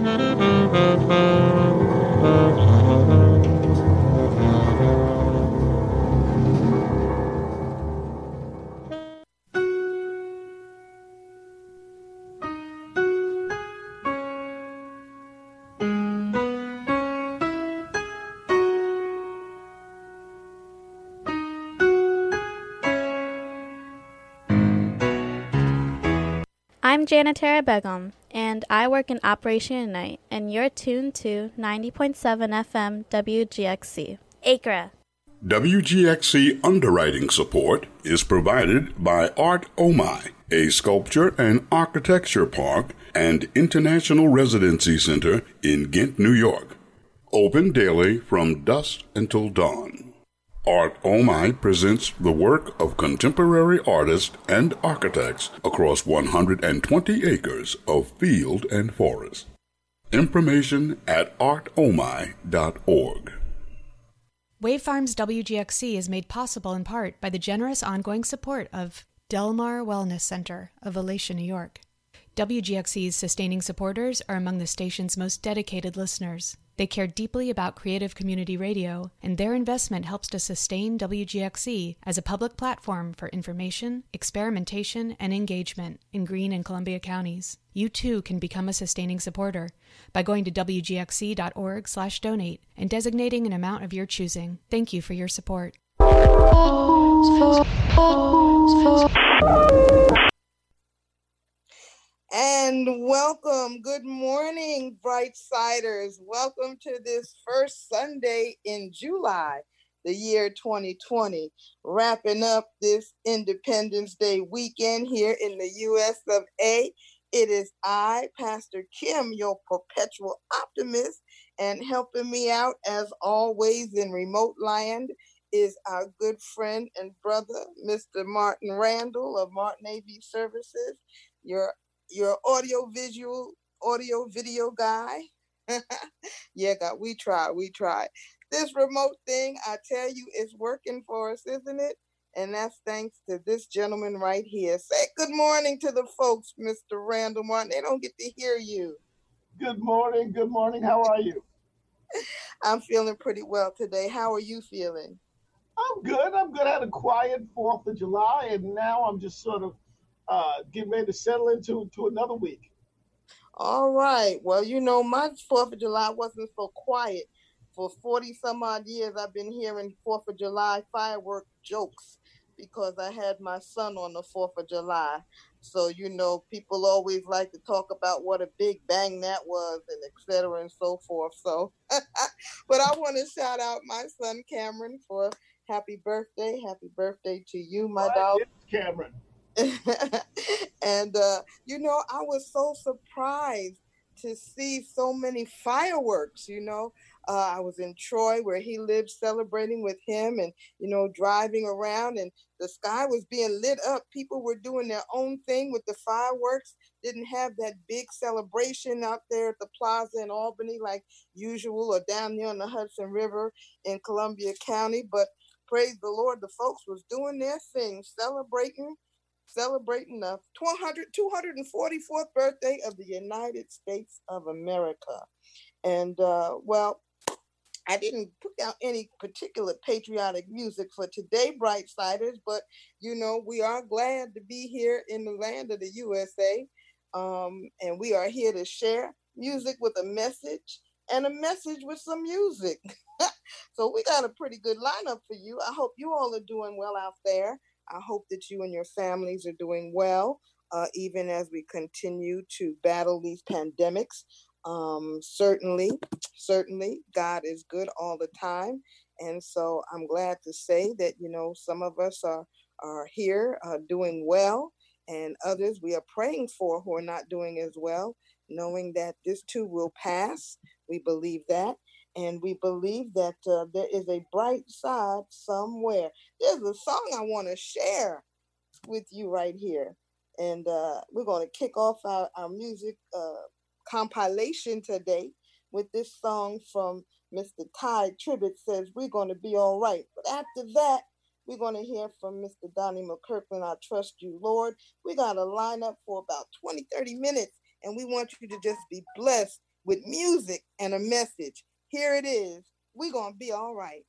I'm Janitera Begum, and I work in Operation Unite, and you're tuned to 90.7 FM WGXC, Acre. WGXC underwriting support is provided by Art Omai, a sculpture and architecture park and international residency center in Ghent, New York. Open daily from dusk until dawn. Art Omai presents the work of contemporary artists and architects across 120 acres of field and forest. Information at artomai.org. Wave Farms WGXC is made possible in part by the generous ongoing support of Del Mar Wellness Center of Alatia, New York. WGXC's sustaining supporters are among the station's most dedicated listeners. They care deeply about creative community radio, and their investment helps to sustain WGXC as a public platform for information, experimentation, and engagement in Greene and Columbia counties. You too can become a sustaining supporter by going to wgxc.org/donate and designating an amount of your choosing. Thank you for your support. And welcome. Good morning, Brightsiders. Welcome to this first Sunday in July, the year 2020. Wrapping up this Independence Day weekend here in the U.S. of A. It is I, Pastor Kim, your perpetual optimist, and helping me out as always in remote land is our good friend and brother, Mr. Martin Randall of Martin AV Services, your audio video guy. Yeah, God, we try. This remote thing, I tell you, is working for us, isn't it? And that's thanks to this gentleman right here. Say good morning to the folks, Mr. Randall Martin. They don't get to hear you. Good morning. How are you? I'm feeling pretty well today. How are you feeling? I'm good. I had a quiet 4th of July, and now I'm just sort of getting ready to settle into another week. All right. Well, my 4th of July wasn't so quiet. For 40 some odd years, I've been hearing 4th of July firework jokes because I had my son on the 4th of July. So, people always like to talk about what a big bang that was and et cetera and so forth. So, but I want to shout out my son, Cameron, for happy birthday. Happy birthday to you, my dog. Yes, Cameron. And, I was so surprised to see so many fireworks, I was in Troy where he lived celebrating with him and, driving around and the sky was being lit up. People were doing their own thing with the fireworks, didn't have that big celebration out there at the plaza in Albany like usual or down there on the Hudson River in Columbia County. But praise the Lord, the folks was doing their thing, celebrating the 244th birthday of the United States of America. And, I didn't put out any particular patriotic music for today, Brightsiders, but, we are glad to be here in the land of the USA. And we are here to share music with a message and a message with some music. So we got a pretty good lineup for you. I hope you all are doing well out there. I hope that you and your families are doing well, even as we continue to battle these pandemics. Certainly, God is good all the time. And so I'm glad to say that, some of us are here doing well, and others we are praying for who are not doing as well, knowing that this too will pass. We believe that. And we believe that there is a bright side somewhere. There's a song I want to share with you right here. And we're going to kick off our music compilation today with this song from Mr. Ty Tribbett, Says We're Going to Be All Right. But after that, we're going to hear from Mr. Donnie McKirkland, I Trust You, Lord. We got a lineup for about 20, 30 minutes, and we want you to just be blessed with music and a message. Here it is. We're going to be all right.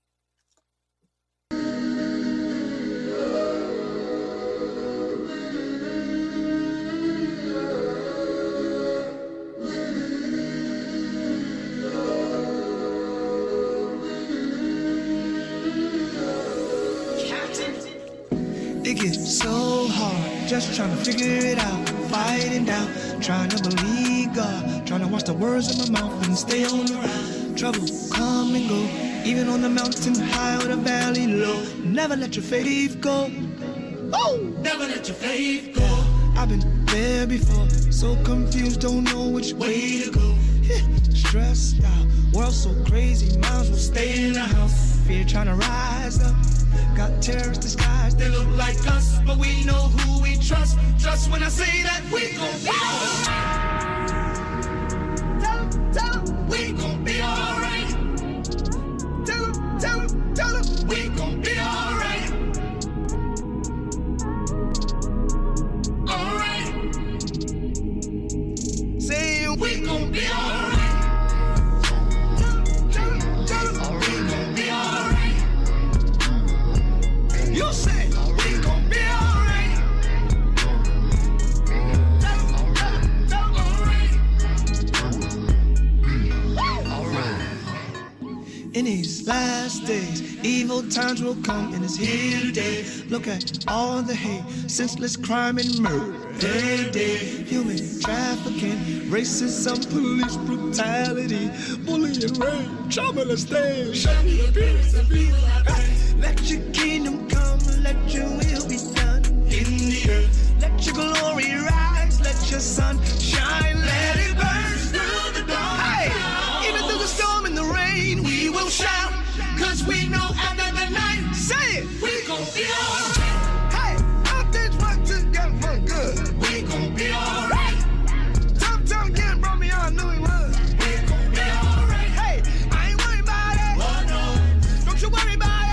It gets so hard, just trying to figure it out, fighting down, trying to believe God, trying to watch the words in my mouth and stay on the ride. Trouble come and go, even on the mountain high or the valley low. Never let your faith go. Oh, never let your faith go. I've been there before, so confused, don't know which way to go. Stressed out, world so crazy, might as well stay in the house. Fear trying to rise up. Got terrorists disguised, they look like us, but we know who we trust. Trust when I say that we gon' be alright. Tell 'em, we gon' be alright. Tell 'em, we gon' be alright. Alright. Say we gon' be alright. You say we gon' be alright. In these last days, evil times will come and it's here today. Look at all the hate, senseless crime and murder. Day, human trafficking, racism, police brutality, bullying, rape, trauma, let's show me the peace of evil. Let your kingdom come, let your will be done in the earth. Let your glory rise, let your sun shine, let it burn through the dawn. Hey, even through the storm and the rain, we will shout, cause we know after the night, say it, we gon' be alright. Hey, all things work together for good. We gon' be alright. Tough time getting brought me on, I knew he was. We gon' be alright. Hey, I ain't worried about it. Oh no, don't you worry about it.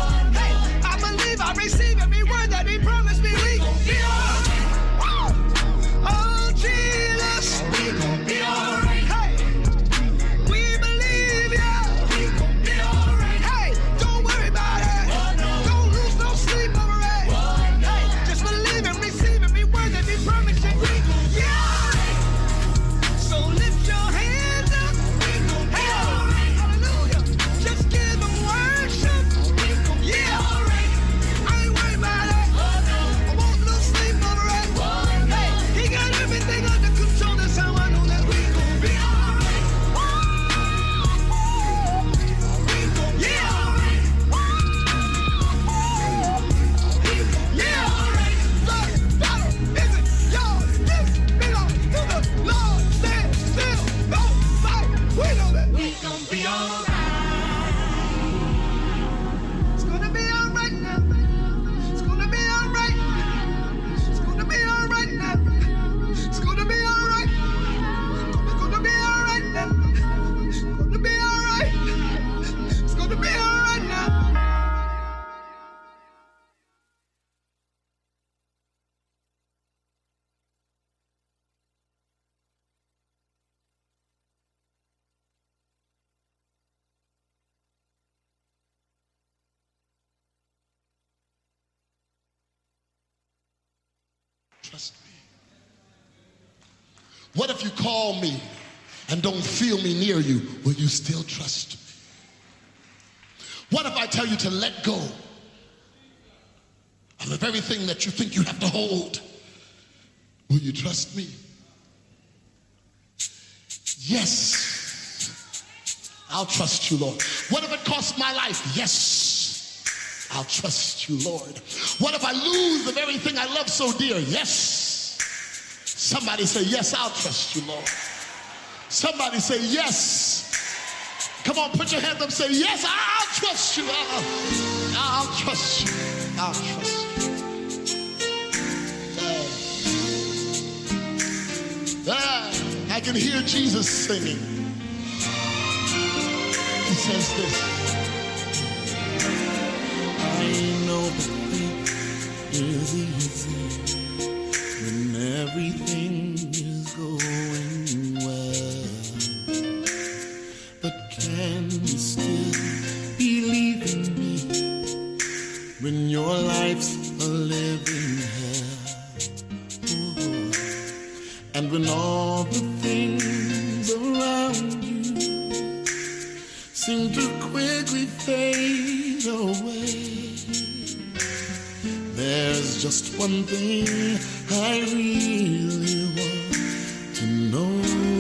I receive every word that he promised me. We gon' be alright. Oh, Jesus. We gon' be alright. Hey, we believe ya. We gon' be alright. Hey, don't worry about it. Oh, no. Don't lose no sleep over it. Oh, no. Hey, just believe and receive every word that he promised you. We gon' be alright. So lift your hands up. We gon' be alright. Hallelujah. Just give him worship. We gon' be alright. Trust me. What if you call me and don't feel me near you? Will you still trust me? What if I tell you to let go of the very thing that you think you have to hold? Will you trust me? Yes, I'll trust you, Lord. What if it costs my life? Yes, I'll trust you, Lord. What if I lose the very thing I love so dear? Yes. Somebody say, yes, I'll trust you, Lord. Somebody say, yes. Come on, put your hands up and say, yes, I'll trust you. I'll trust you. I'll trust you. I can hear Jesus singing. He says this. I know that it is easy when everything is going well. still believe in me when your life's a living hell? Oh, and when all the things around you seem to quickly fade away, there's just one thing I really want to know.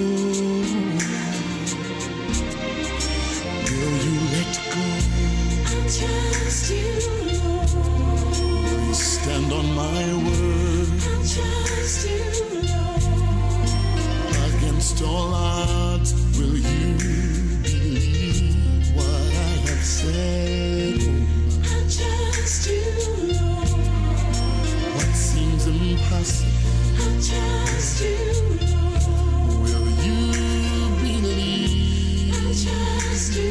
Will you let go? I'll trust you, Lord. Will you stand on my word? I'll trust you, Lord. Against all odds, will you believe what I have said? I'll trust you, Lord. What seems impossible, I'll trust you, Lord. Will you believe? I'll trust you,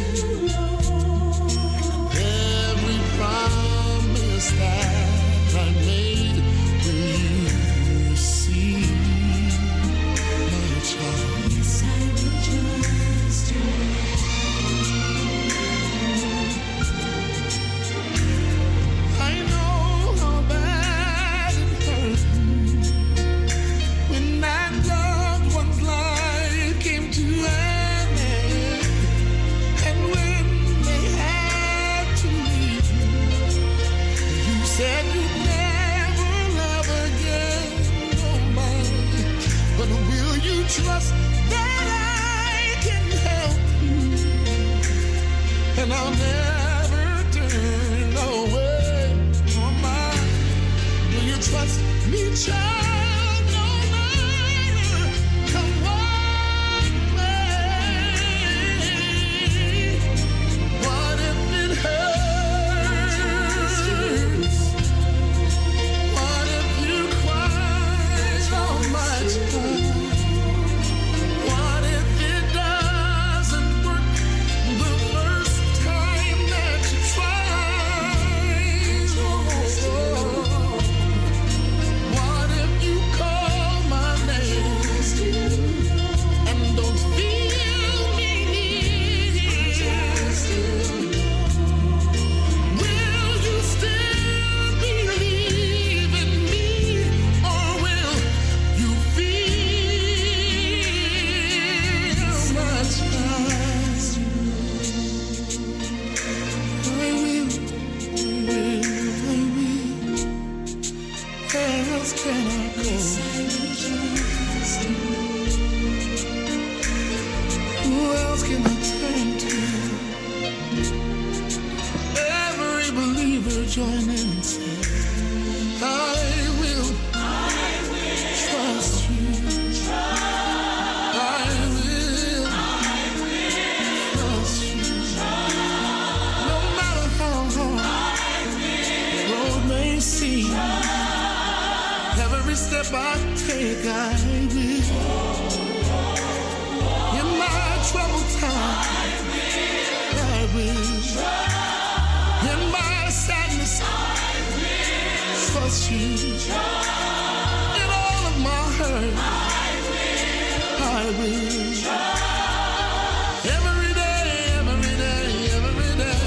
Lord. Every promise that I made, will you receive, my child? Yes, I will trust you. I know how bad it hurt when that loved one's life came to an end, and when they had to leave, you said you'd never love again, oh my. But will you trust that I can help you, and I'll never turn away from mine? Will you trust me, child, no matter come what may? What if it hurts? What if you cry so much? What if it doesn't work the first time that you try? What if you call my name and don't feel me near? Will you still believe in me, or will you feel much past? I will. Where else can I go? Who else can I turn to? Every believer join in and say, I will trust you. I will trust you. No matter how hard the road may seem, every step I take, I will. In my troubled time, I will. In my sadness, trust you. In all of my hurt, I will. Every day, every day, every day.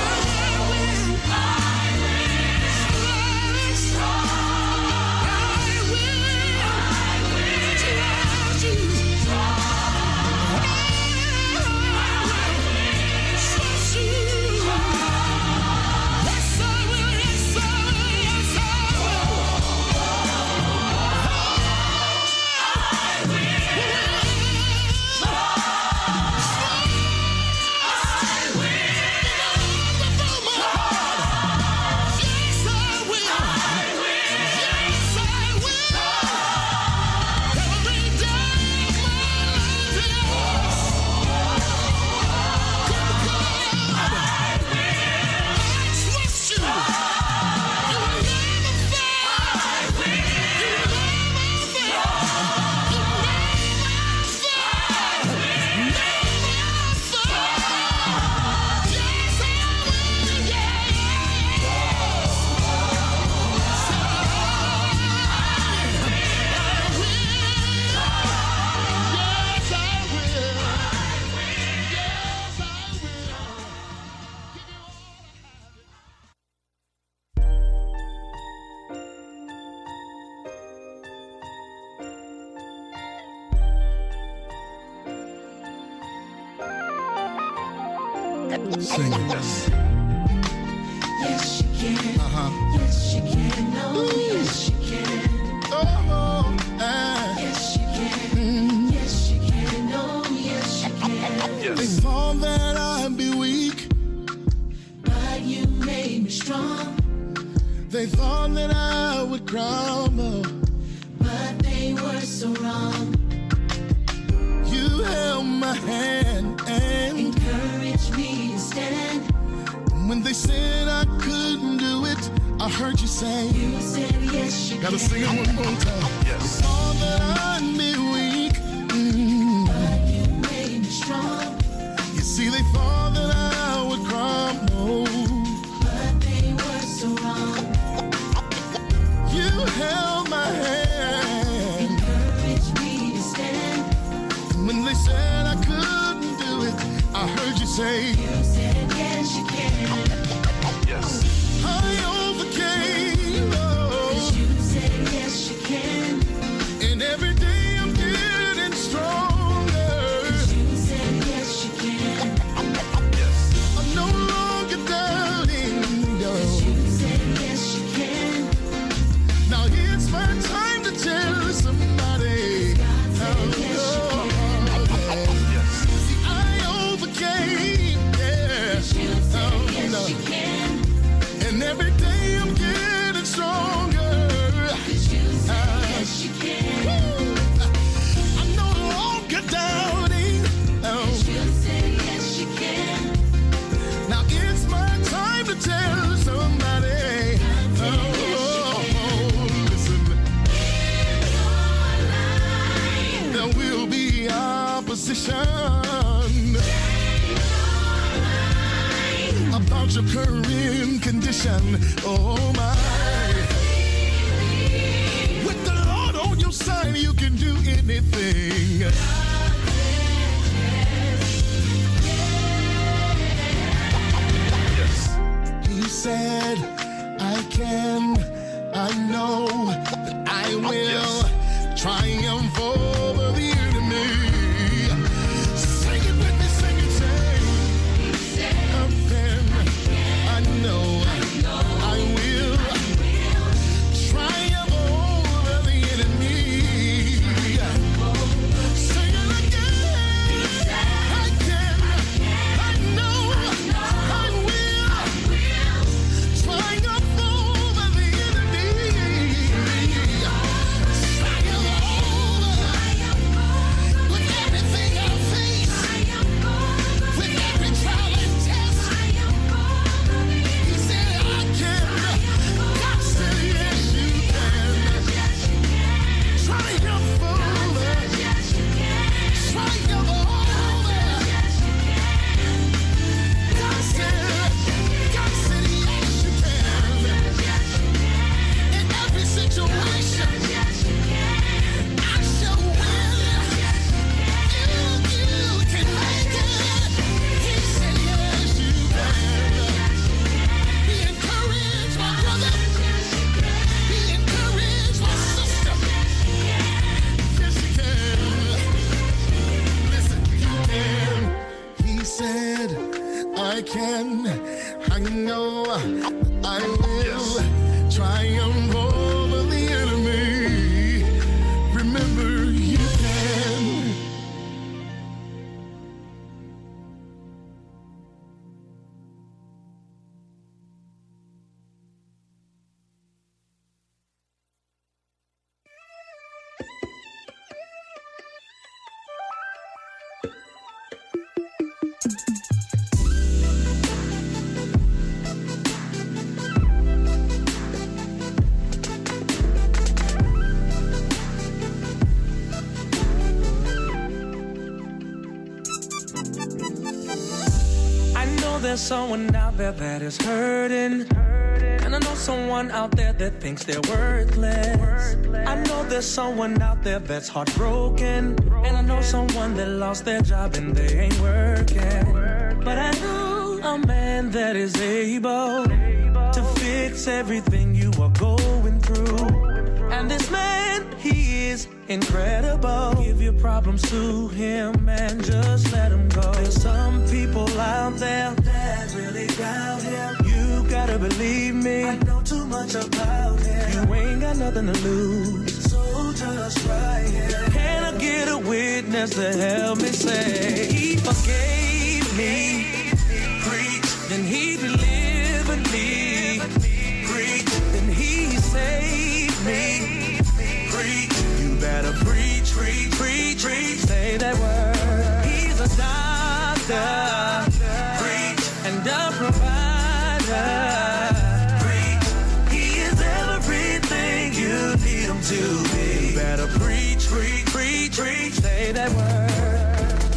I will. Sing it. Yes, she can. Yes, she can. Oh, yes, she can. Oh, yes, she can. Yes, she can. Oh, yes, she can. They thought that I'd be weak, but you made me strong. they thought that I would crumble, but they were so wrong. You held my hand and encouraged me to stand. When they said I couldn't do it, I heard you say, you said yes, you gotta can. sing it one more time. Yes. They thought that I'd be weak, but you made me strong. You see, they thought that I would crumble, but they were so wrong. You held my hand, encouraged me to stand. And when they said I couldn't do it, I heard you say, you said yes, you can. Yes. I overcame, oh. 'Cause you said yes, you can. And every day I'm getting stronger. 'Cause you said yes, you can. Yes. I'm no longer doubting, no. 'Cause you said yes, you can. Now it's my time to tell somebody. God said yes, you can. Yes. See, I overcame, yeah. 'Cause you said yes, you can. And every day I'm getting stronger. 'Cause you said yes, you can. I'm no longer doubting, no. 'Cause you said yes, you can. Now it's my time to tell somebody. Listen. There will be opposition about your current condition. Oh my. With the Lord on your side, you can do anything. He said, I can, I know that I will triumph over the enemy. Sing it with me, sing it, sing. I can, I know I will triumph over the enemy. Sing it again. I can, I know I will triumph over the enemy. With everything I face, with every trial and test, he said I can. God said yes, you can. Triumph over, triumph over. God said yes, you can. In every situation, I shall win. You can make it. He said yes, you can. Be encouraged, my brother. Be encouraged, my sister. Yes, you can. Listen, you can. He said, I can. I know I will triumph over the enemy. Remember, you can. I know there's someone out there that is hurting, and I know someone out there that thinks they're worthless. I know there's someone out there that's heartbroken, and I know someone that lost their job and they ain't working. But I know a man that is able to fix everything you are going through. And this man, he is incredible. Give your problems to him and just let him go. There's some people out there much about him. You ain't got nothing to lose. So just right here. Can I get a witness to help me say he forgave me? Preach, then he delivered me. Preach, then he saved me. Preach, you better preach, preach, preach, preach. Say that word. He's a doctor. Preach, and a provider. To be. You better preach, preach, preach, preach, say that word.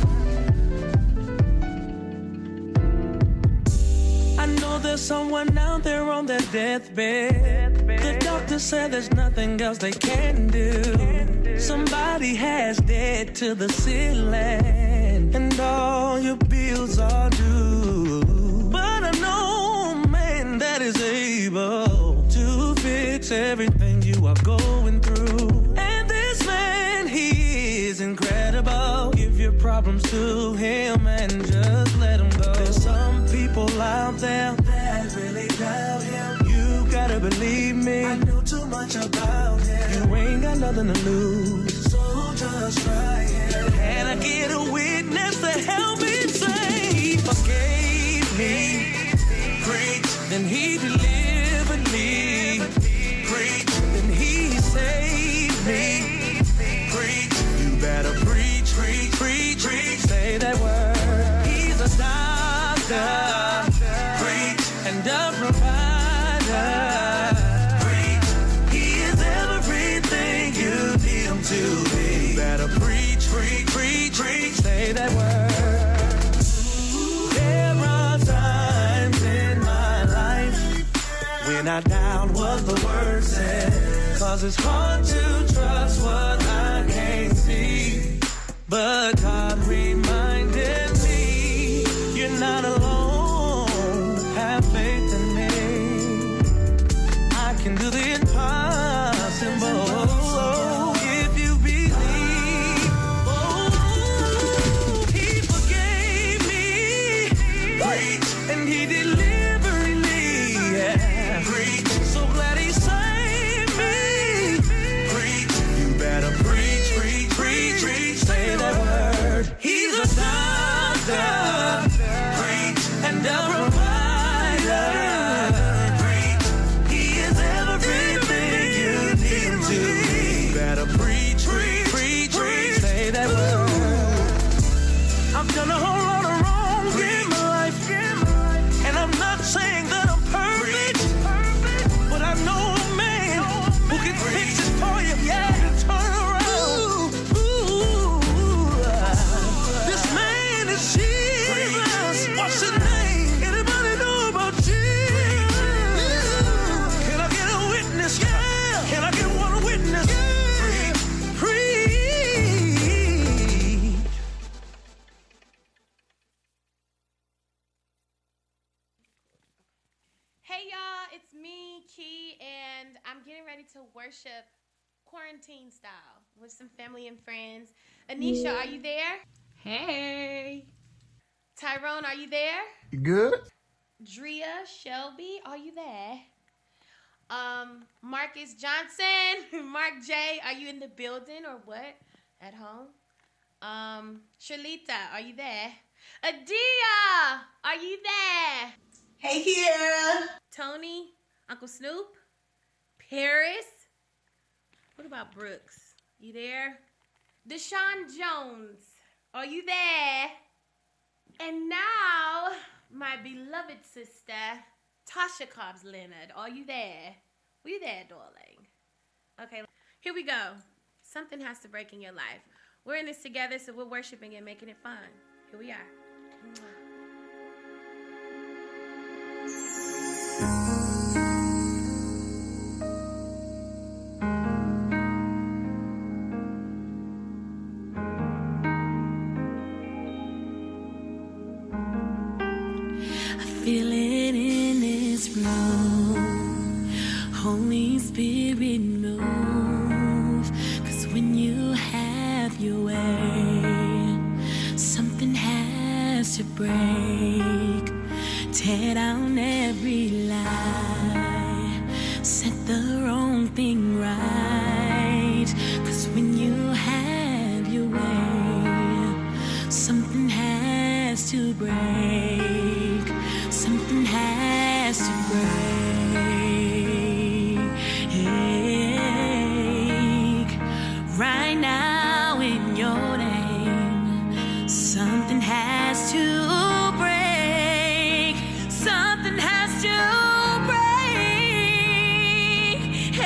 I know there's someone out there on their deathbed. The doctor said there's nothing else they can do. Somebody has debt to the ceiling, and all your bills are due. But I know a man that is able to fix everything you are going through. And this man, he is incredible. Give your problems to him and just let him go. There's some people out there that really doubt him. You gotta believe me, I know too much about him. You ain't got nothing to lose, so just try it. Can I get a witness to help me say he forgave me? Preach, then he delivered me. Preach, then he saved me. Preach, you better preach, preach, preach, preach. Say that word. He's a doctor. Preach, and a provider. Preach, he is everything you need him to be. You better preach, preach, preach, preach. Say that word. There are times in my life when I doubt what the word said, 'cause it's hard to trust what I can't see. But God reminded me, you're not alone, have faith in me. I can do the impossible if you believe. Oh, he forgave me. Preach, and he delivered me. Yeah. Preach, so glad he saved me. Preach, you better preach, preach, preach, preach. Say that word. He's a doctor. Preach, and a provider. Preach, he is everything you need him to be. You better preach, preach, preach, preach. Say that word. I've done a whole lot of wrong in my life, and I'm not saying that I'm perfect, but I know a man who can fix it for you, yeah, and turn around. Ooh, this man is Jesus. What's his name? Anybody know about Jesus? Can I get a witness? Yeah. Can I get one witness? Preach. Hey y'all, it's me, Key, and I'm getting ready to worship quarantine style with some family and friends. Anisha, are you there? Hey. Tyrone, are you there? You good? Drea, Shelby, are you there? Marcus Johnson, Mark J, are you in the building or what? At home? Shalita, are you there? Adia, are you there? Hey here. Tony, Uncle Snoop, Paris. What about Brooks? You there? Deshaun Jones, are you there? And now, my beloved sister, Tasha Cobbs Leonard, are you there? Are you there, darling? Okay, here we go. Something has to break in your life. We're in this together, so we're worshiping and making it fun. Here we are. Feel it in this room. Holy Spirit, move. 'Cause when you have your way, something has to break. Tear down every lie. Set everything right. 'Cause when you have your way, something has to break. Something has to break. Right now in your name, something has to break. Something has to break.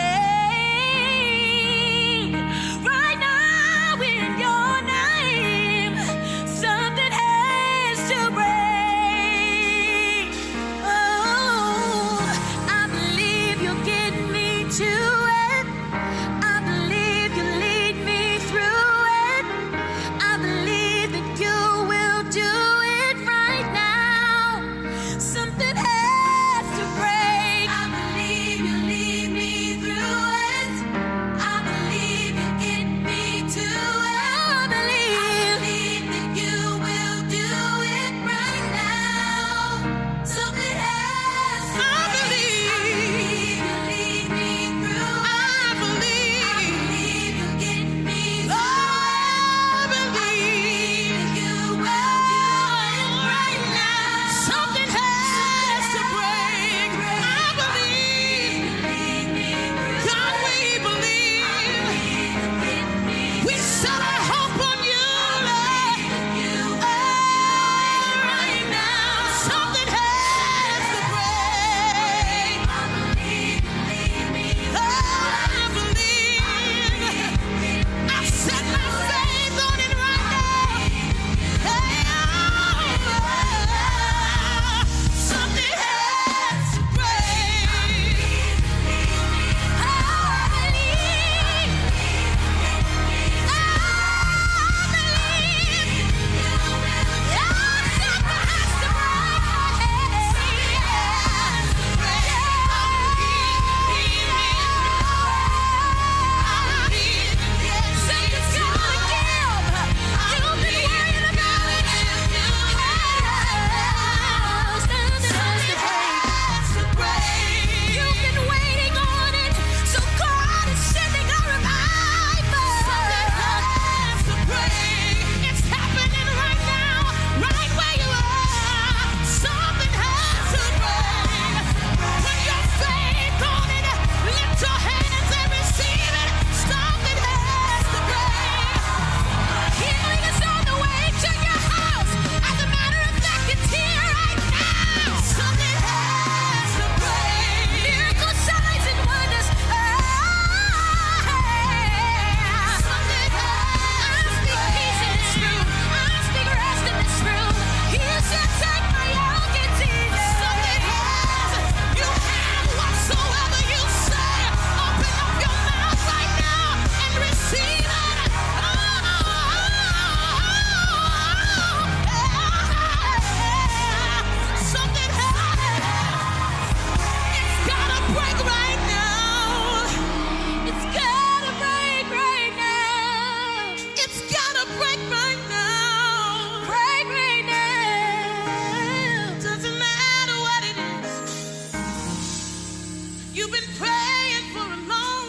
Hey, right now in your name, something has to break. Oh, I believe you'll get me to it. I believe you lead me through it. I believe that you will do it right now. Something has to break. I believe you lead me through it. I believe you get me to it. I believe that you will do it right now. Something has to break. I believe you lead me through it. I believe you get me through it. I believe you will do it right now. Something has to break. I believe. God, we believe. We set our hope on you, Lord. Right now, something has to break. I believe. I set my faith on it right now. Something has to break. You've been waiting on it, so God is sending a revival. Something has to break. It's happening right now, right where you are. Something has to break. Put your faith on it. Lift your hands and receive it. Something has to break. Healing is on the way to your house. As a matter of fact, it's here right now. Something has to break. Miracle signs and wonders. Something has to break. I speak peace in this room. I speak rest in this room. You should take my yoke, it's easy. Something has. You have whatsoever you say. Open up your mouth right now and receive it. Something it's gotta break right now. It's gotta break right now. It's gotta break right now. Break right now. Doesn't matter what it is. You've been praying for a long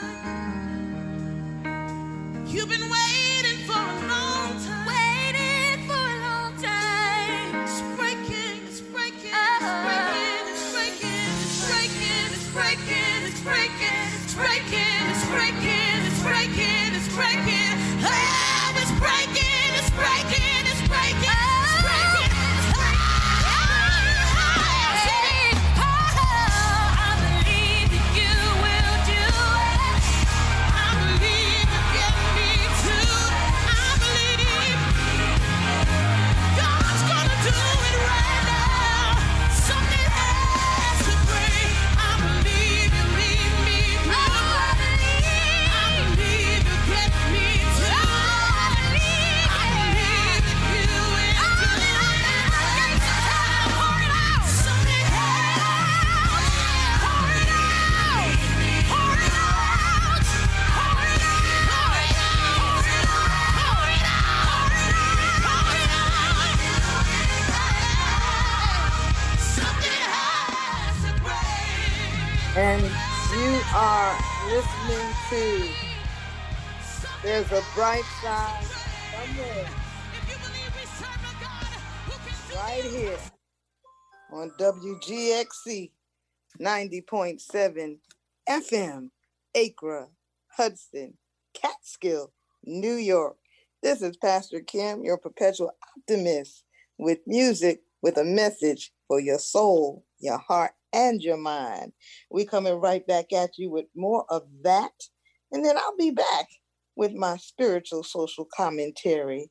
time. You've been waiting for a long time. Waiting for a long time. It's breaking, it's breaking, it's breaking, it's breaking, it's breaking, it's breaking, it's breaking, it's breaking, it's breaking, it's breaking, oh, it's breaking, it's breaking, it's breaking, it's breaking. I believe that you will do it. I believe you get me to. I believe God's gonna do it right now. Something has to break. I believe you lead me through. I believe you get me to. I believe that you will do it. Pour it out. Something has. Pour it out. Pour it out. Pour it out. And you are listening to There's a Bright Side Somewhere. Right here on WGXC 90.7 FM, Acra, Hudson, Catskill, New York. This is Pastor Kim, your perpetual optimist, with music, with a message for your soul, your heart, and your mind. We coming right back at you with more of that, and then I'll be back with my spiritual social commentary.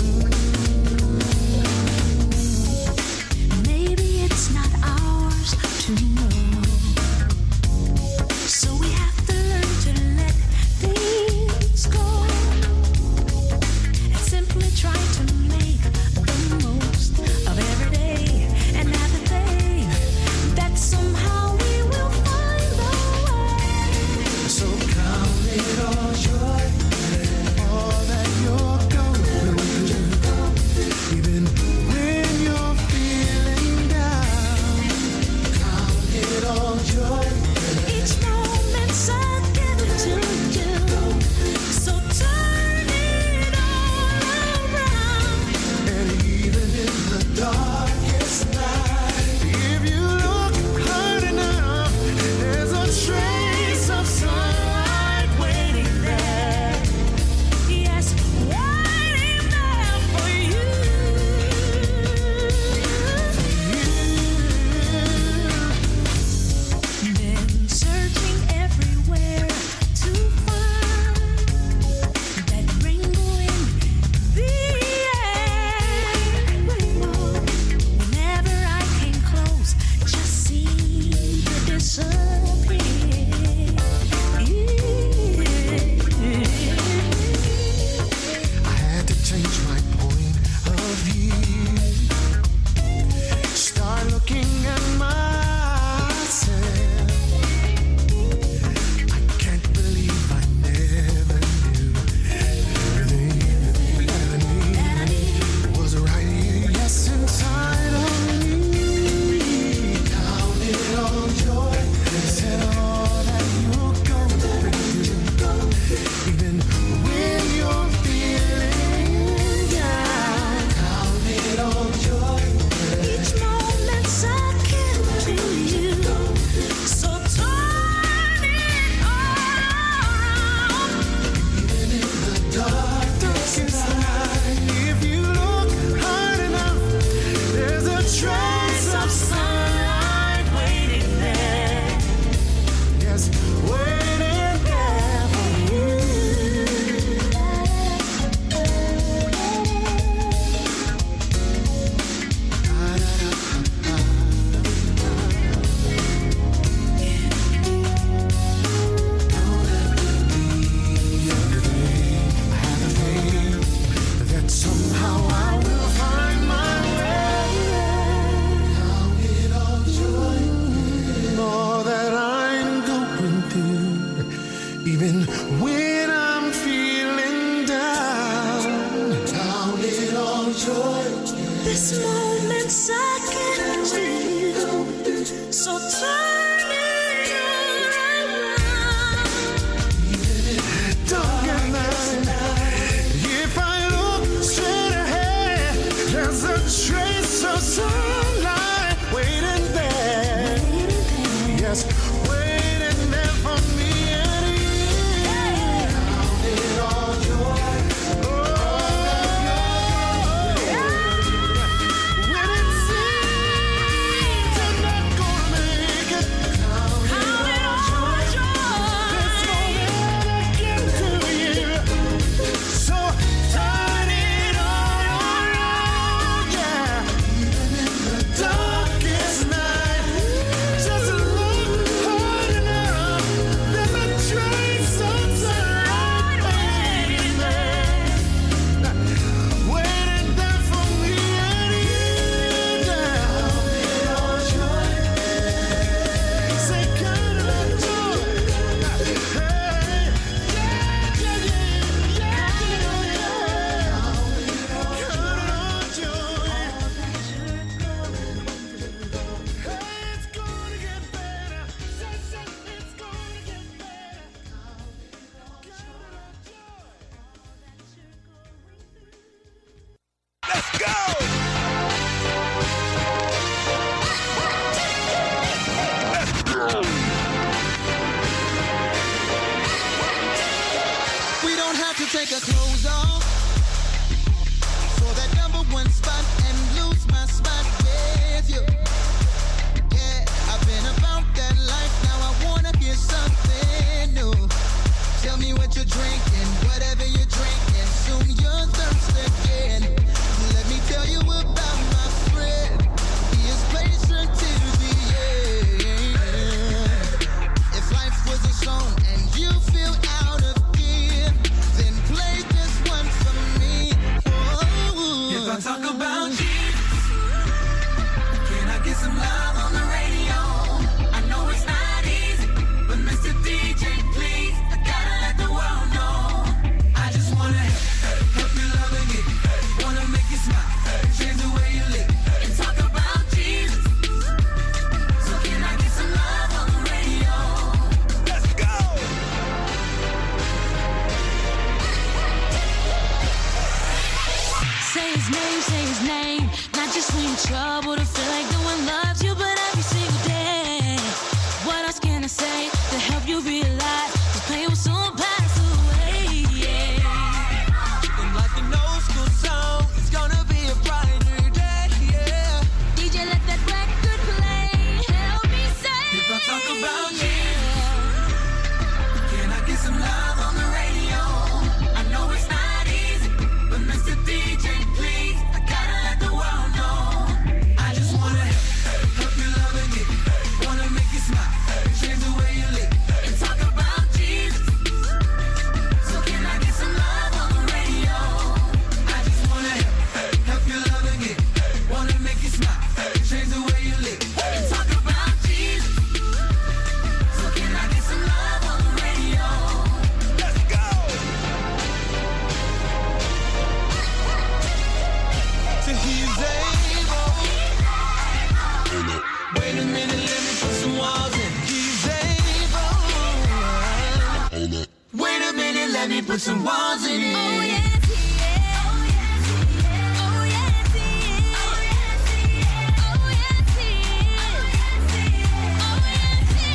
Maybe it's not ours. So turn it around. Don't get mad. If I look straight ahead, there's a trace of sunlight waiting there. Yes, waiting there for me and you. Count it all joy. When it seems I'm not gonna make it, count it all joy. There's no way I get to you. So turn it all around, yeah. Even in the darkest night, just look hard enough. There's a trace of sunlight waiting there for me and you. Count it all joy. Say count it all joy. Hey, yeah, yeah, yeah, yeah. Count it all joy. Hey, it's gonna get better. Say, it's gonna get better. Count it all joy. Let's go! We don't have to take our clothes off for that number one spot and lose my spot with you. Yeah, I've been about that life. Now I wanna hear something new. Tell me what you're drinking, whatever you're drinking. Soon you're thirsty again. Let me tell you about my friend. He is patient to the end. If life was a song and you feel out of gear, then play this one for me. Whoa. If I talk about Jesus, can I get some love on the radio? I know it's not easy, but Mr. DJ, please, I gotta let the world know. I just wanna help you loving it, wanna make you smile, change the way you live, and talk about Jesus. So can I get some love on the radio? Let's go! Say his name, say his name. Not just when you're trouble to feel like no one loves you, but every single day. What else can I say to help you realize this pain will soon pass away? Yeah. And like an old school song, it's gonna be a brighter day. Yeah. DJ, let that record play. Help me say. If I talk about Jesus, can I get some love on the radio? I know it's not easy, but Mr. DJ, please, I gotta let the world know. I just wanna help you loving it, wanna make you smile, change the way you live, and talk about Jesus. So can I get some love on the radio? I just wanna help you loving it, wanna make you smile, change the way you live, and talk about Jesus. So can I get some love on the radio? Let's go! So he's able. Wait a minute, let me put some walls in. He's able. Wait a minute, let me put some walls in it. Oh yes, he is. Oh yes, he is. Oh yes, he is. Oh yes, he is. Oh yes, he is. Oh yes, he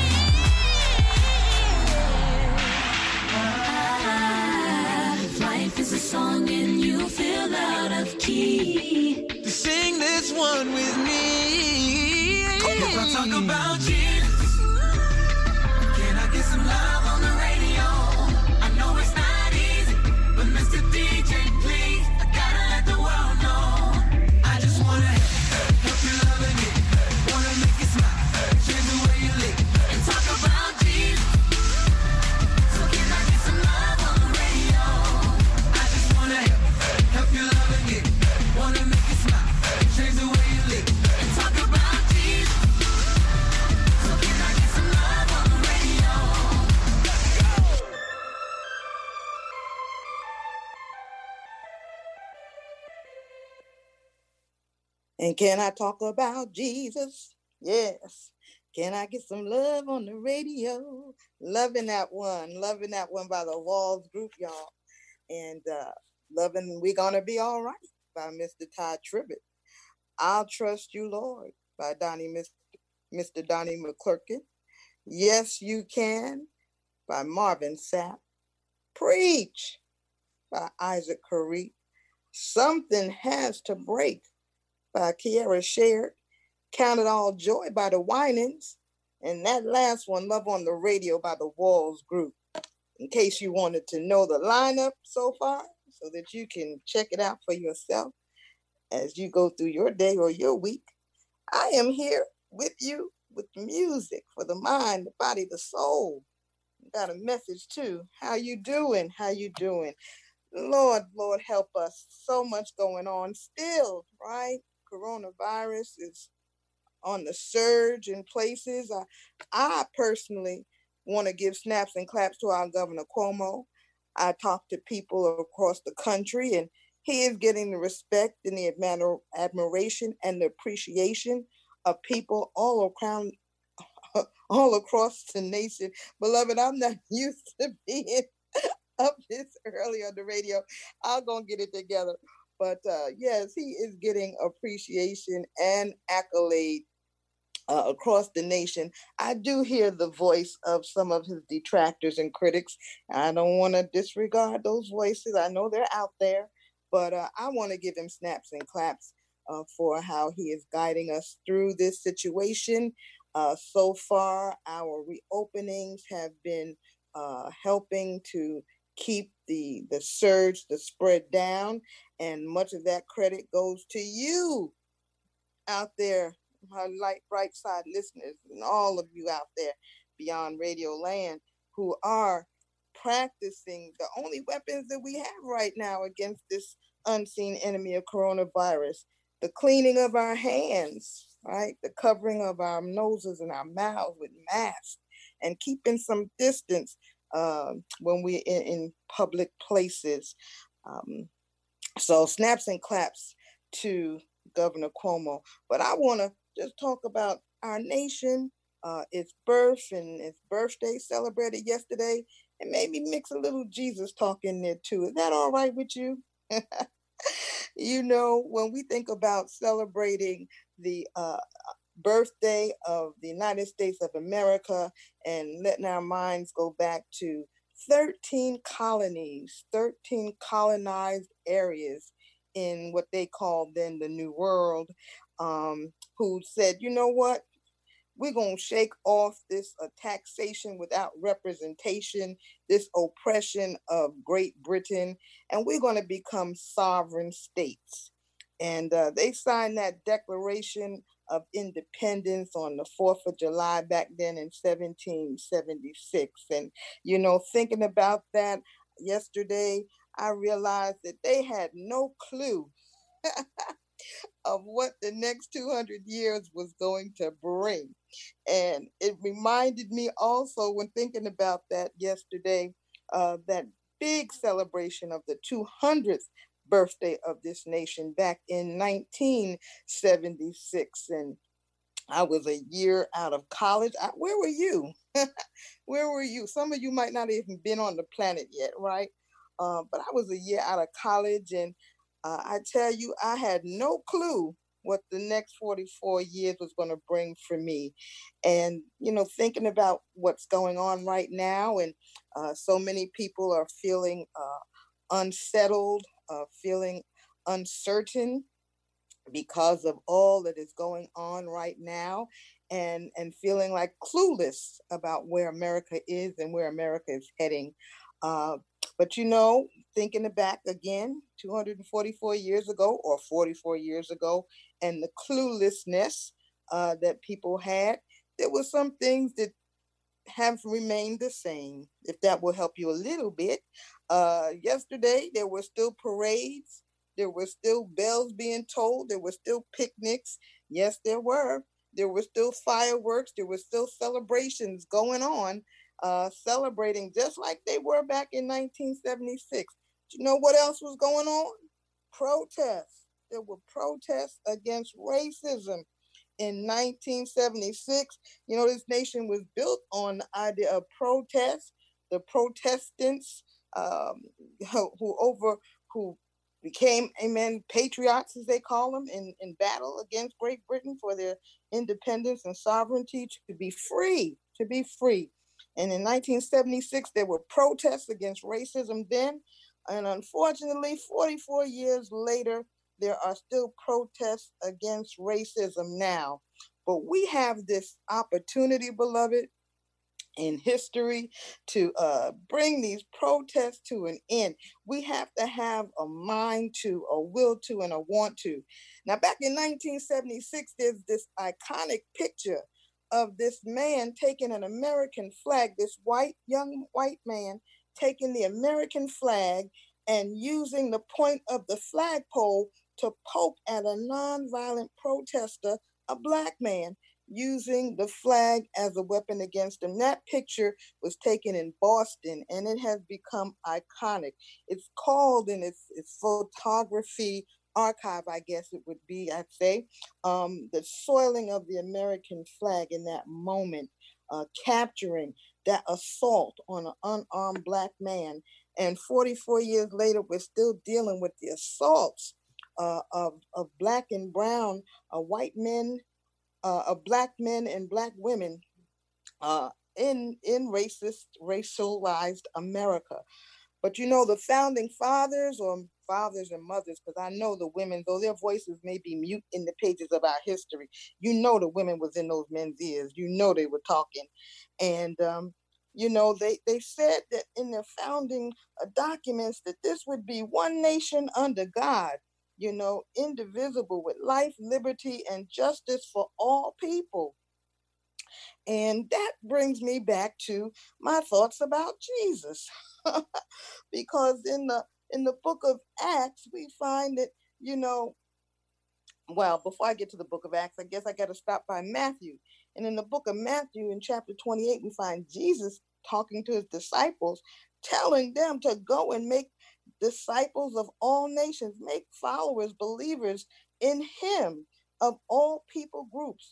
is. Life is a song and you feel out of key. To sing this one with me. If I talk about Jesus, can I get some love on the radio? I know it's not easy, but Mr. DJ, please, I gotta let the world know. I just wanna help you loving it, wanna make you smile, change the way you live, and talk about Jesus. So can I get some love on the radio? I just wanna help you loving it, wanna make you smile, change the way you live, and talk about Jesus. So can I get some love on the radio? And can I talk about Jesus? Yes. Can I get some love on the radio? Loving that one by the Walls Group, y'all. And loving We Gonna Be All Right by Mr. Todd Tribbett. I'll Trust You, Lord by Mr. Donnie McClurkin. Yes, You Can by Marvin Sapp. Preach by Isaac Curry. Something Has to Break by Kiara Shared. Count It All Joy by the Winans. And that last one, Love on the Radio by the Walls Group. In case you wanted to know the lineup so far, so that you can check it out for yourself as you go through your day or your week. I am here with you with music for the mind, the body, the soul. Got a message too. How you doing? How you doing? Lord, help us. So much going on still, right? Coronavirus is on the surge in places. I personally want to give snaps and claps to our Governor Cuomo. I talk to people across the country, and he is getting the respect and the admiration and the appreciation of people all across the nation. Beloved, I'm not used to being up this early on the radio. I'm going to get it together. But yes, he is getting appreciation and accolade across the nation. I do hear the voice of some of his detractors and critics. I don't want to disregard those voices. I know they're out there, but I want to give him snaps and claps for how he is guiding us through this situation. So far, our reopenings have been helping to keep the surge, the spread down, and much of that credit goes to you out there, my bright side listeners, and all of you out there beyond Radio Land who are practicing the only weapons that we have right now against this unseen enemy of coronavirus: the cleaning of our hands, right? The covering of our noses and our mouths with masks, and keeping some distance when we're in public places. So snaps and claps to Governor Cuomo. But I want to just talk about our nation, its birth and its birthday celebrated yesterday, and maybe mix a little Jesus talk in there too. Is that all right with you? You know, when we think about celebrating the birthday of the United States of America and letting our minds go back to 13 colonies, 13 colonized areas in what they called then the New World, who said, you know what? We're going to shake off this taxation without representation, this oppression of Great Britain, and we're going to become sovereign states. And they signed that Declaration of Independence on the 4th of July back then in 1776. And, you know, thinking about that yesterday, I realized that they had no clue of what the next 200 years was going to bring. And it reminded me also, when thinking about that yesterday, that big celebration of the 200th birthday of this nation back in 1976. And I was a year out of college. Where were you? Where were you? Some of you might not even been on the planet yet, right? But I was a year out of college, and I tell you, I had no clue what the next 44 years was going to bring for me. And, you know, thinking about what's going on right now, and so many people are feeling unsettled, feeling uncertain because of all that is going on right now, and feeling like clueless about where America is and where America is heading. But, you know, thinking back again, 244 years ago or 44 years ago, and the cluelessness that people had, there were some things that have remained the same, if that will help you a little bit. Yesterday, there were still parades. There were still bells being tolled. There were still picnics. Yes, there were. There were still fireworks. There were still celebrations going on, celebrating just like they were back in 1976. Do you know what else was going on? Protests. There were protests against racism in 1976. You know, this nation was built on the idea of protest. The Protestants who became, amen, patriots, as they call them, in battle against Great Britain for their independence and sovereignty, to be free, to be free. And in 1976, there were protests against racism then. And unfortunately, 44 years later, there are still protests against racism now. But we have this opportunity, beloved, in history to bring these protests to an end. We have to have a mind to, a will to, and a want to. Now, back in 1976, there's this iconic picture of this man taking an American flag, this young white man taking the American flag and using the point of the flagpole to poke at a nonviolent protester, a black man, using the flag as a weapon against him. That picture was taken in Boston, and it has become iconic. It's called, in its photography archive, I guess it would be, I'd say, the soiling of the American flag in that moment, capturing that assault on an unarmed black man. And 44 years later, we're still dealing with the assaults of black and brown, white men, of black men and black women in racialized America. But you know, the founding fathers, or fathers and mothers, because I know the women, though their voices may be mute in the pages of our history, you know the women was in those men's ears. You know they were talking. And, you know, they said that in their founding documents that this would be one nation under God, you know, indivisible, with life, liberty, and justice for all people. And that brings me back to my thoughts about Jesus. Because in the book of Acts, we find that, you know, well, before I get to the book of Acts, I guess I got to stop by Matthew. And in the book of Matthew, in chapter 28, we find Jesus talking to his disciples, telling them to go and make disciples of all nations, make followers, believers in him, of all people groups,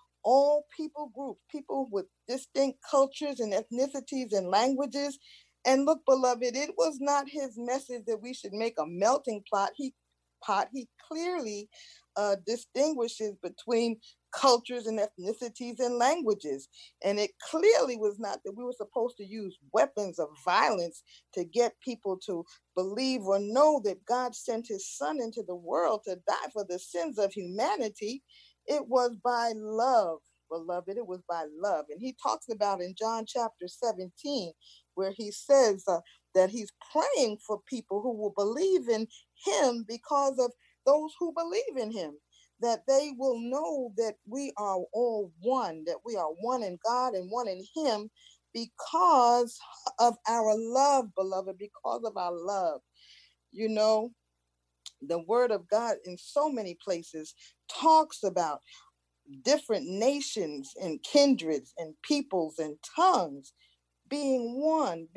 people with distinct cultures and ethnicities and languages. And look, beloved, it was not his message that we should make a melting pot. He clearly distinguishes between cultures and ethnicities and languages. And it clearly was not that we were supposed to use weapons of violence to get people to believe or know that God sent his son into the world to die for the sins of humanity. It was by love, beloved. It was by love. And he talks about in John chapter 17, where he says that he's praying for people who will believe in him because of those who believe in him, that they will know that we are all one, that we are one in God and one in him because of our love, beloved, because of our love. You know, the word of God in so many places talks about different nations and kindreds and peoples and tongues being one.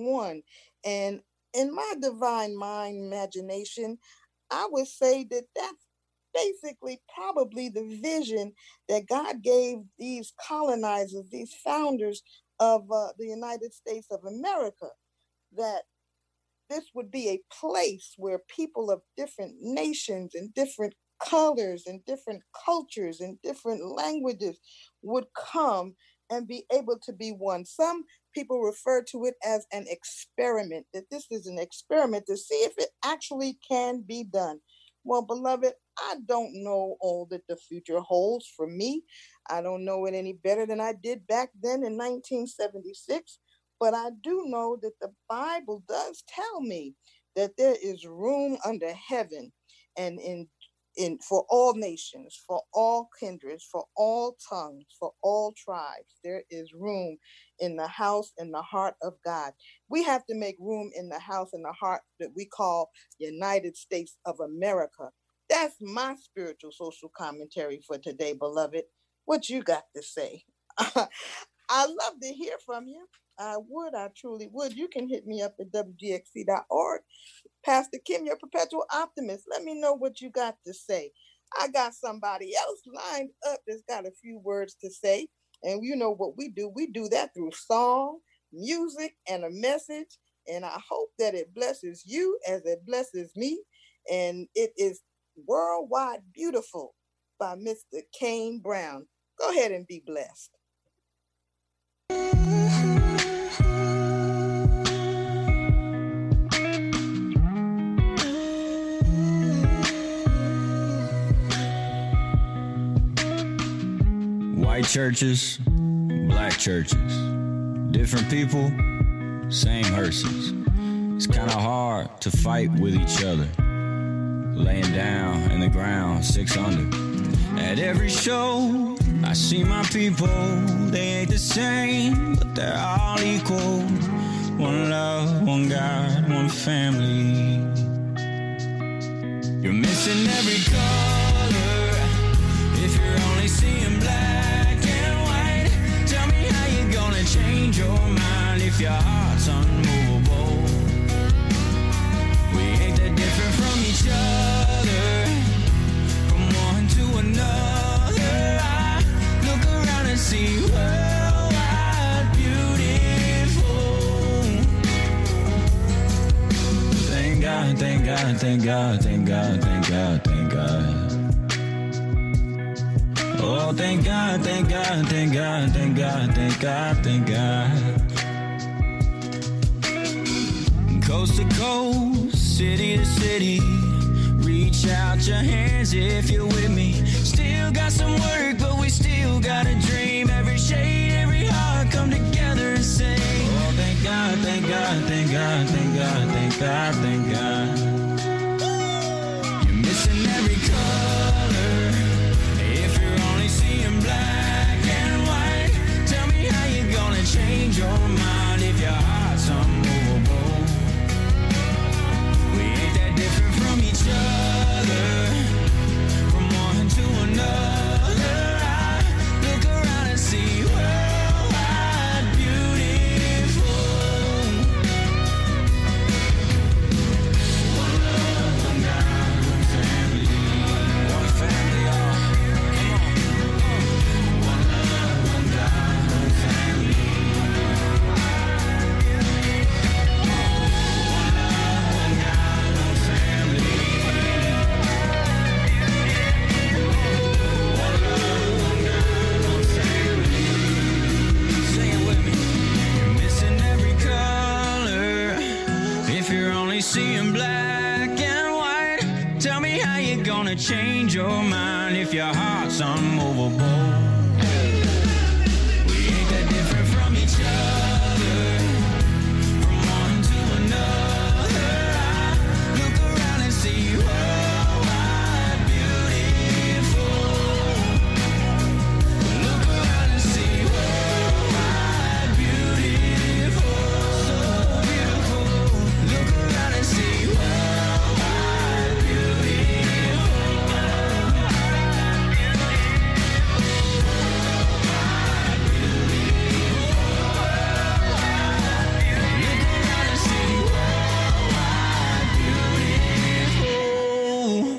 And in my divine mind imagination, I would say that that's basically probably the vision that God gave these colonizers, these founders of the United States of America, that this would be a place where people of different nations and different colors and different cultures and different languages would come and be able to be one. Some people refer to it as an experiment, that this is an experiment to see if it actually can be done. Well, beloved, I don't know all that the future holds for me. I don't know it any better than I did back then in 1976. But I do know that the Bible does tell me that there is room under heaven and in for all nations, for all kindreds, for all tongues, for all tribes. There is room in the house and the heart of God. We have to make room in the house and the heart that we call United States of America. That's my spiritual social commentary for today, beloved. What you got to say? I love to hear from you. I truly would. You can hit me up at WGXC.org. Pastor Kim, your perpetual optimist. Let me know what you got to say. I got somebody else lined up that's got a few words to say. And you know what we do? We do that through song, music, and a message. And I hope that it blesses you as it blesses me. And it is Worldwide Beautiful by Mr. Kane Brown. Go ahead and be blessed. White churches, black churches, different people, same hearses. It's kind of hard to fight with each other, laying down in the ground 6 under. At every show, I see my people, they ain't the same, but they're all equal. One love, one God, one family. You're missing every color if you're only seeing black and white. Tell me how you gonna change your mind if your heart's unmovable. We ain't that different from each other, from one to another. I look around and see worldwide beautiful. Thank God, thank God, thank God, thank God, thank God, thank God. Oh, thank God, thank God, thank God, thank God, thank God, thank God. Coast to coast, city to city, reach out your hands if you're with me. Still got some work, but we still got a dream. Every shade, every heart come together and sing. Oh, thank God, thank God, thank God, thank God, thank God, thank God. You're missing every color if you're only seeing black and white. Tell me how you gonna change your mind if your heart's unmovable. We ain't that different from each other, from one to another. I look around and see worldwide beautiful. One love, one God, one family, oh, come on. One love, one God, one family. Seeing black and white. Tell me how you gonna change your mind if your heart's unmovable. We ain't that different from each other, from one to another. I look around and see worldwide beautiful. Look around and see worldwide beautiful. So beautiful. Look around and see worldwide beautiful. Look around and see worldwide beautiful.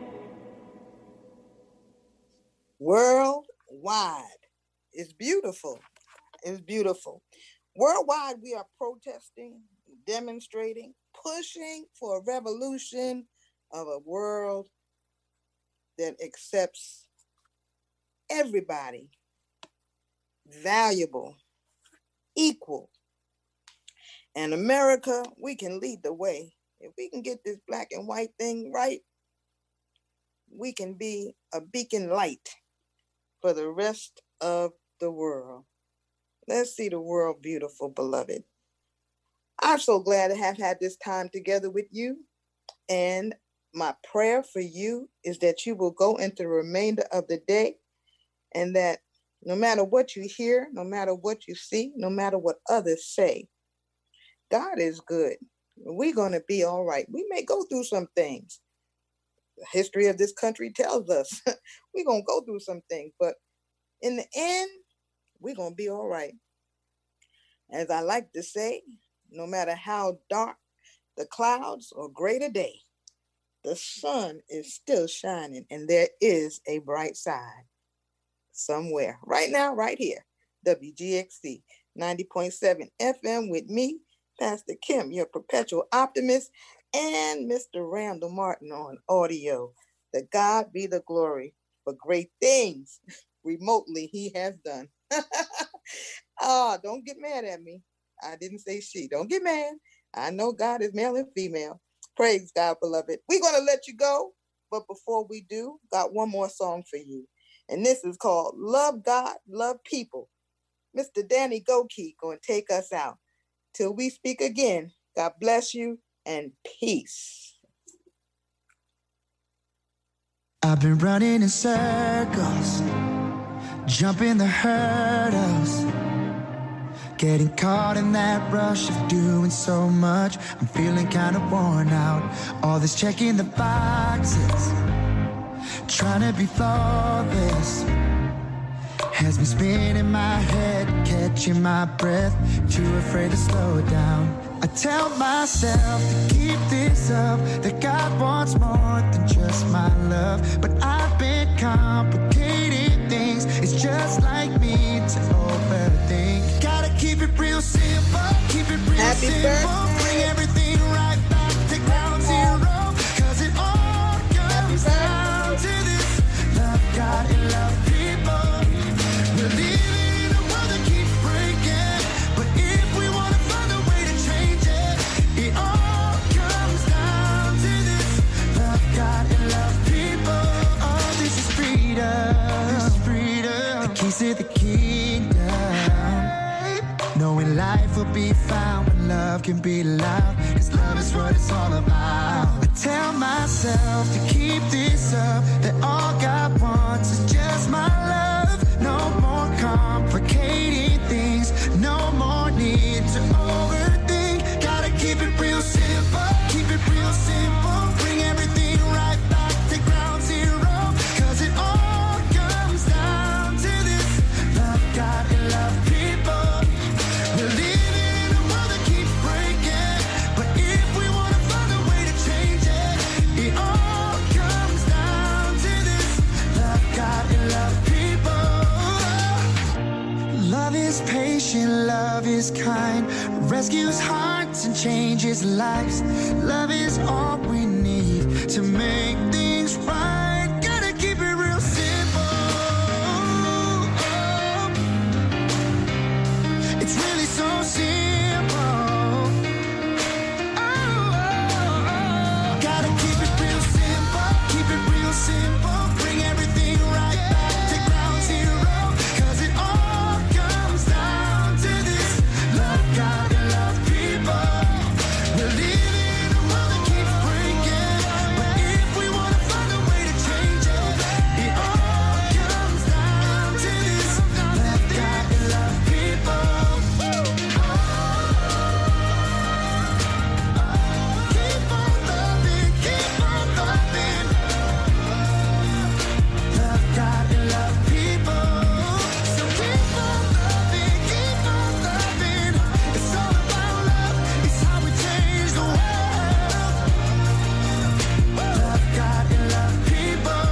Worldwide is beautiful. It's beautiful. Worldwide, we are protesting, demonstrating, pushing for a revolution of a world that accepts everybody, valuable, equal. And America, we can lead the way. If we can get this black and white thing right, we can be a beacon light for the rest of the world. Let's see the world beautiful, beloved. I'm so glad to have had this time together with you. And my prayer for you is that you will go into the remainder of the day, and that no matter what you hear, no matter what you see, no matter what others say, God is good. We're going to be all right. We may go through some things. The history of this country tells us we're going to go through some things, but in the end, we're going to be all right. As I like to say, no matter how dark the clouds or gray the day, the sun is still shining and there is a bright side somewhere. Right now, right here, WGXC 90.7 FM with me, Pastor Kim, your perpetual optimist, and Mr. Randall Martin on audio. To God be the glory for great things remotely he has done. Don't get mad at me. I didn't say she. Don't get mad. I know God is male and female. Praise God, beloved. We're going to let you go. But before we do, got one more song for you. And this is called Love God, Love People. Mr. Danny Goki going to take us out. Till we speak again, God bless you and peace. I've been running in circles, jumping the hurdles, getting caught in that rush of doing so much. I'm feeling kind of worn out. All this checking the boxes, trying to be flawless, has me spinning my head, catching my breath, too afraid to slow down. I tell myself to keep this up, that God wants more than just my love. But I've been complicating things, it's just like me to overthink. Gotta keep it real simple, keep it real Happy simple. birthday. Bring everything right back to ground zero, cause it all comes down to this. Love God and love people. We're living in a world that keeps breaking, but if we want to find a way to change it, it all comes down to this. Love God and love people. Oh, this is freedom. This is freedom. The keys to the kingdom. Knowing life will be found when love can be loud, cause love is what it's all about. I tell myself to keep this up, that all God wants is just my love. No more complicating things, no more need to overthink. Gotta keep it real simple, keep it real simple. Bring everything right back to ground zero, cause it all comes down to this. Love God and love people. We're living in a world that keeps breaking, but if we want to find a way to change it, it all comes down to this. Love God and love people. Love is patient, love is kind, rescues hearts and changes lives. Love is all we need to make things right. Gotta keep it real simple. It's really so simple. Gotta keep it real simple, keep it real simple. Bring everything right back to ground zero, cause it all comes down to this. Love God and love people. We're living in a world that keeps breaking, but if we want to find a way to change it, it all comes down to this. Love God and love people. Keep on loving, keep on loving. Love God and love people. So keep on loving, keep on loving. It's all about love, it's how we change the world. Love God and love people.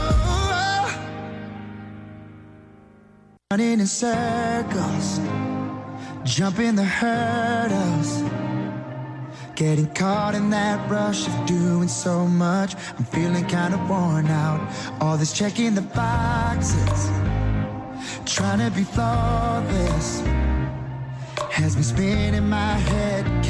Running in circles, jumping the hurdles, getting caught in that rush of doing so much. I'm feeling kind of worn out. All this checking the boxes, trying to be flawless, has me spinning my head,